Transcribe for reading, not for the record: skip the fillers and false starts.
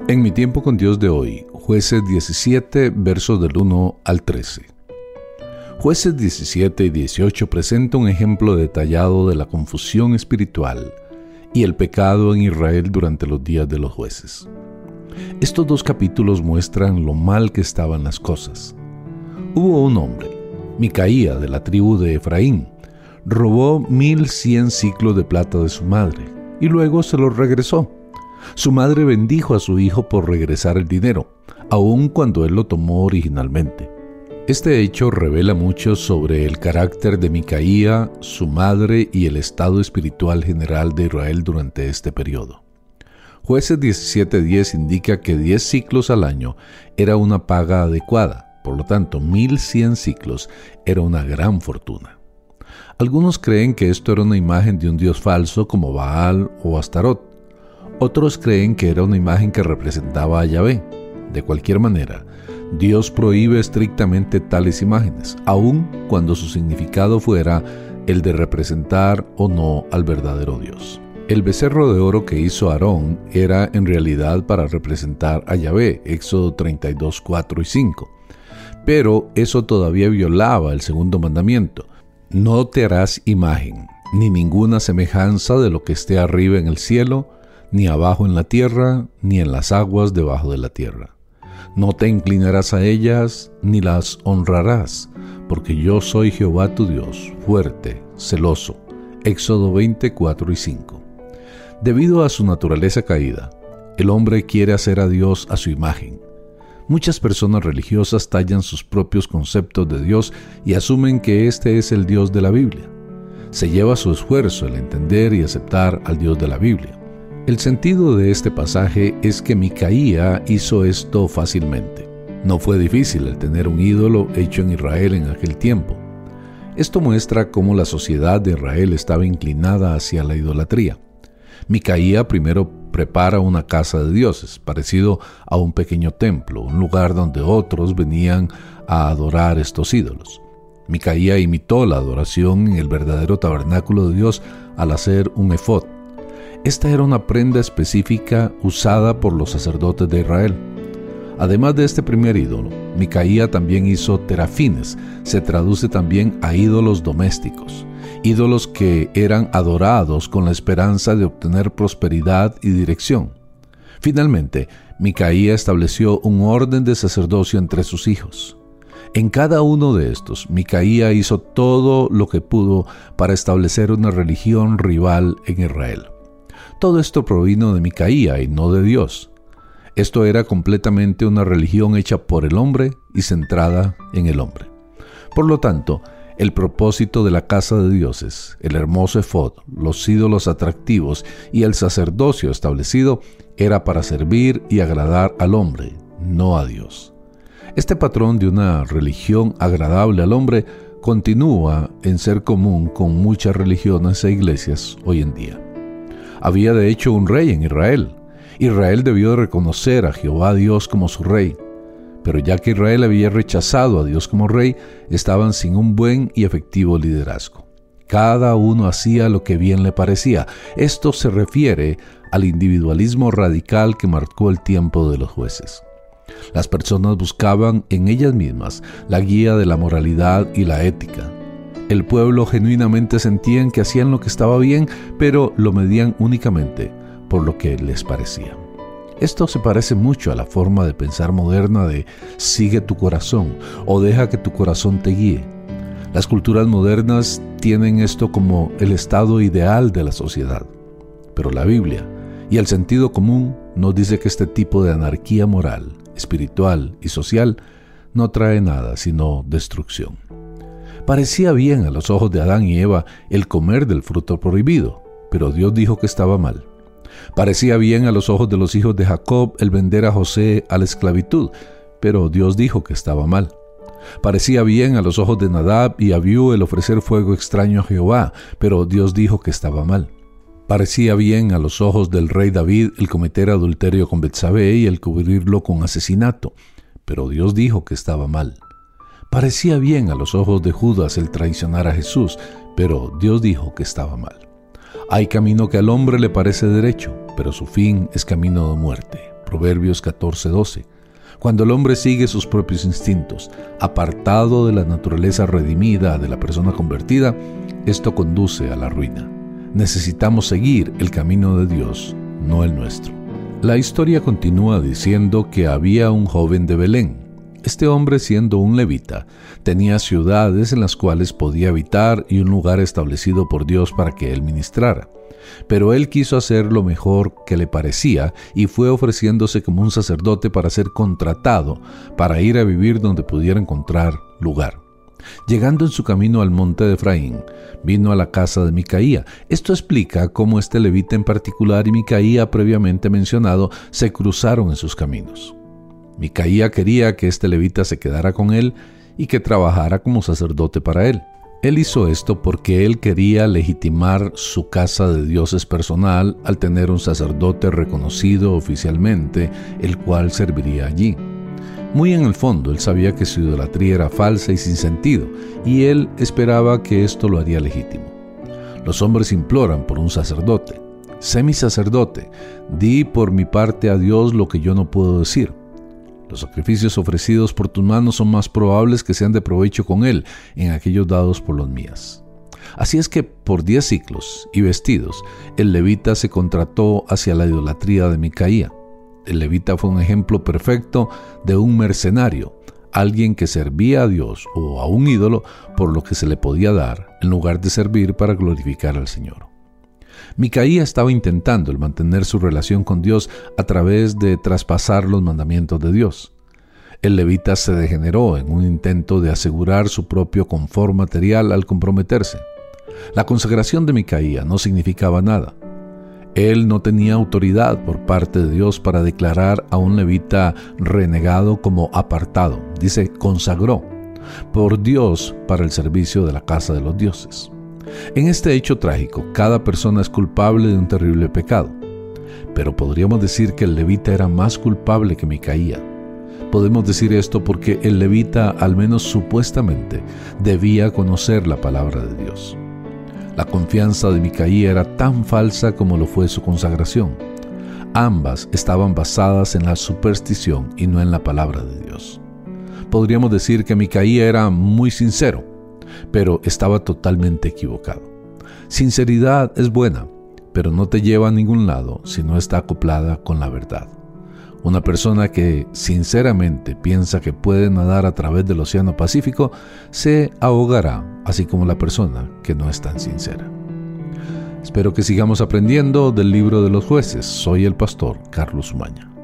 En mi tiempo con Dios de hoy, Jueces 17, versos del 1 al 13. Jueces 17 y 18 presenta un ejemplo detallado de la confusión espiritual y el pecado en Israel durante los días de los jueces. Estos dos capítulos muestran lo mal que estaban las cosas. Hubo un hombre, Micaía, de la tribu de Efraín, robó 1100 siclos de plata de su madre y luego se los regresó. Su madre bendijo a su hijo por regresar el dinero, aun cuando él lo tomó originalmente. Este hecho revela mucho sobre el carácter de Micaía, su madre y el estado espiritual general de Israel durante este periodo. Jueces 17:10 indica que 10 ciclos al año era una paga adecuada, por lo tanto 1100 ciclos era una gran fortuna. Algunos creen que esto era una imagen de un dios falso como Baal o Astarot. Otros creen que era una imagen que representaba a Yahvé. De cualquier manera, Dios prohíbe estrictamente tales imágenes, aun cuando su significado fuera el de representar o no al verdadero Dios. El becerro de oro que hizo Aarón era en realidad para representar a Yahvé, Éxodo 32, 4 y 5. Pero eso todavía violaba el segundo mandamiento: no te harás imagen, ni ninguna semejanza de lo que esté arriba en el cielo, ni abajo en la tierra, ni en las aguas debajo de la tierra. No te inclinarás a ellas, ni las honrarás, porque yo soy Jehová tu Dios, fuerte, celoso. Éxodo 20, 4 y 5. Debido a su naturaleza caída, el hombre quiere hacer a Dios a su imagen. Muchas personas religiosas tallan sus propios conceptos de Dios y asumen que este es el Dios de la Biblia. Se lleva su esfuerzo el entender y aceptar al Dios de la Biblia. El sentido de este pasaje es que Micaía hizo esto fácilmente. No fue difícil el tener un ídolo hecho en Israel en aquel tiempo. Esto muestra cómo la sociedad de Israel estaba inclinada hacia la idolatría. Micaía primero prepara una casa de dioses, parecido a un pequeño templo, un lugar donde otros venían a adorar estos ídolos. Micaía imitó la adoración en el verdadero tabernáculo de Dios al hacer un efod. Esta era una prenda específica usada por los sacerdotes de Israel. Además de este primer ídolo, Micaía también hizo terafines. Se traduce también a ídolos domésticos, ídolos que eran adorados con la esperanza de obtener prosperidad y dirección. Finalmente, Micaía estableció un orden de sacerdocio entre sus hijos. En cada uno de estos, Micaía hizo todo lo que pudo para establecer una religión rival en Israel. Todo esto provino de Micaía y no de Dios. Esto era completamente una religión hecha por el hombre y centrada en el hombre. Por lo tanto, el propósito de la casa de dioses, el hermoso efod, los ídolos atractivos y el sacerdocio establecido era para servir y agradar al hombre, no a Dios. Este patrón de una religión agradable al hombre continúa en ser común con muchas religiones e iglesias hoy en día. Había de hecho un rey en Israel. Israel debió de reconocer a Jehová Dios como su rey. Pero ya que Israel había rechazado a Dios como rey, estaban sin un buen y efectivo liderazgo. Cada uno hacía lo que bien le parecía. Esto se refiere al individualismo radical que marcó el tiempo de los jueces. Las personas buscaban en ellas mismas la guía de la moralidad y la ética. El pueblo genuinamente sentían que hacían lo que estaba bien, pero lo medían únicamente por lo que les parecía. Esto se parece mucho a la forma de pensar moderna de sigue tu corazón o deja que tu corazón te guíe. Las culturas modernas tienen esto como el estado ideal de la sociedad. Pero la Biblia y el sentido común nos dice que este tipo de anarquía moral, espiritual y social no trae nada sino destrucción. Parecía bien a los ojos de Adán y Eva el comer del fruto prohibido, pero Dios dijo que estaba mal. Parecía bien a los ojos de los hijos de Jacob el vender a José a la esclavitud, pero Dios dijo que estaba mal. Parecía bien a los ojos de Nadab y Abiú el ofrecer fuego extraño a Jehová, pero Dios dijo que estaba mal. Parecía bien a los ojos del rey David el cometer adulterio con Betsabé y el cubrirlo con asesinato, pero Dios dijo que estaba mal. Parecía bien a los ojos de Judas el traicionar a Jesús, pero Dios dijo que estaba mal. Hay camino que al hombre le parece derecho, pero su fin es camino de muerte. Proverbios 14:12. Cuando el hombre sigue sus propios instintos, apartado de la naturaleza redimida de la persona convertida, esto conduce a la ruina. Necesitamos seguir el camino de Dios, no el nuestro. La historia continúa diciendo que había un joven de Belén. Este hombre, siendo un levita, tenía ciudades en las cuales podía habitar y un lugar establecido por Dios para que él ministrara. Pero él quiso hacer lo mejor que le parecía y fue ofreciéndose como un sacerdote para ser contratado para ir a vivir donde pudiera encontrar lugar. Llegando en su camino al monte de Efraín, vino a la casa de Micaía. Esto explica cómo este levita en particular y Micaía previamente mencionado se cruzaron en sus caminos. Micaía quería que este levita se quedara con él y que trabajara como sacerdote para él. Él hizo esto porque él quería legitimar su casa de dioses personal al tener un sacerdote reconocido oficialmente, el cual serviría allí. Muy en el fondo, él sabía que su idolatría era falsa y sin sentido, y él esperaba que esto lo haría legítimo. Los hombres imploran por un sacerdote. Sé mi sacerdote, di por mi parte a Dios lo que yo no puedo decir. Los sacrificios ofrecidos por tus manos son más probables que sean de provecho con él en aquellos dados por los mías. Así es que por 10 ciclos y vestidos, el levita se contrató hacia la idolatría de Micaía. El levita fue un ejemplo perfecto de un mercenario, alguien que servía a Dios o a un ídolo por lo que se le podía dar, en lugar de servir para glorificar al Señor. Micaía estaba intentando el mantener su relación con Dios a través de traspasar los mandamientos de Dios. El levita se degeneró en un intento de asegurar su propio confort material al comprometerse. La consagración de Micaía no significaba nada. Él no tenía autoridad por parte de Dios para declarar a un levita renegado como apartado. Dice, consagró por Dios para el servicio de la casa de los dioses. En este hecho trágico, cada persona es culpable de un terrible pecado. Pero podríamos decir que el levita era más culpable que Micaía. Podemos decir esto porque el levita, al menos supuestamente, debía conocer la palabra de Dios. La confianza de Micaía era tan falsa como lo fue su consagración. Ambas estaban basadas en la superstición y no en la palabra de Dios. Podríamos decir que Micaía era muy sincero, pero estaba totalmente equivocado. Sinceridad es buena, pero no te lleva a ningún lado si no está acoplada con la verdad. Una persona que sinceramente piensa que puede nadar a través del Océano Pacífico se ahogará, así como la persona que no es tan sincera. Espero que sigamos aprendiendo del libro de los jueces. Soy el pastor Carlos Umaña.